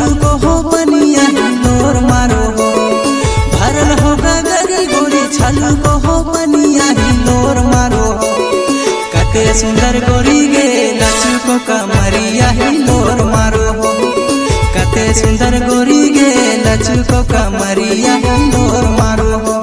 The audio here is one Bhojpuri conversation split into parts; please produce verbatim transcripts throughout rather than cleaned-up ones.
छलू को हो बनिया हिलोर मारो हो भरल हो गगरी गोरी छलू को हो बनिया हिलोर मारो हो कते सुंदर गोरी गे लचू को कमरिया हिलोर मारो हो कते सुंदर गोरी गे लचू को कमरिया हिलोर मारो हो।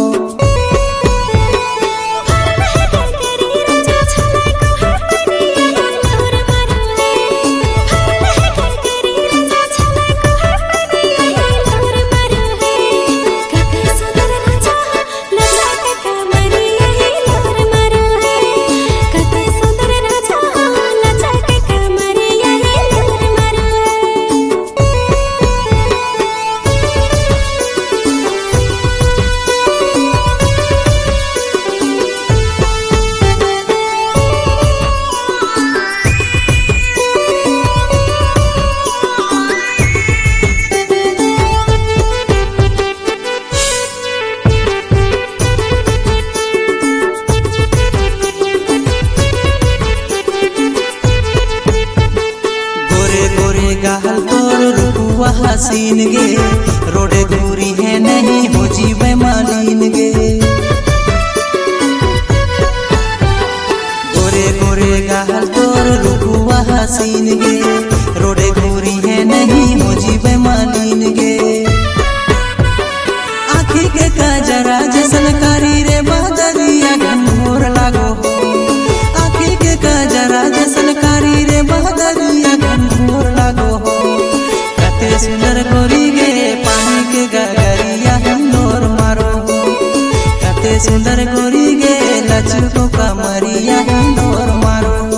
गाल तोर रुकुआ हसीन गे रोडे दूरी है नहीं हो जीवे मालीन गे गोरे गोरे गाल तोर रुकुआ हसीन गे रोडे दूरी है नहीं हो जीवे मालीन गे आँखी के कजरा जैसन कारी रे बदरिया घनघोर लागो हो आँखी के कजरा जैसन कारी रे बदरिया घनघोर लागो हो कते सुंदर गोरी गे पानी के गगरिया हिलोर मारो हो कते सुंदर गोरी गे लचू को कमरिया हिलोर मारो हो।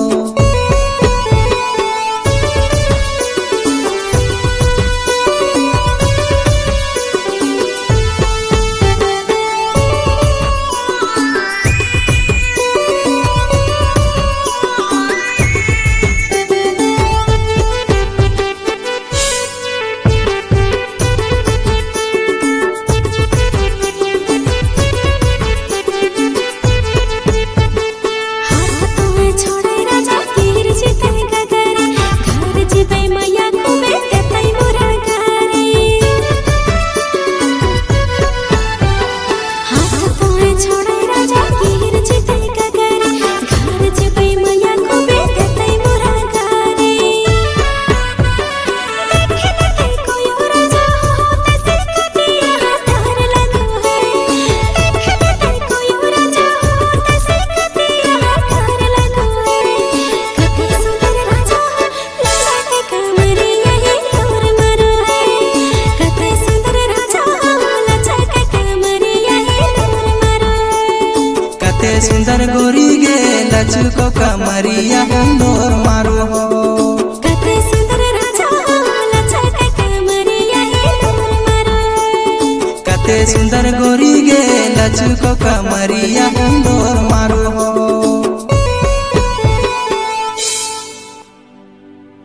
सुंदर गोरी गे लचू को कमरिया हिलोर मारो हो कते सुंदर राजा लचू को कमरिया हिलोर मारो कते सुंदर गोरी गे लचू को कमरिया हिलोर मारो हो।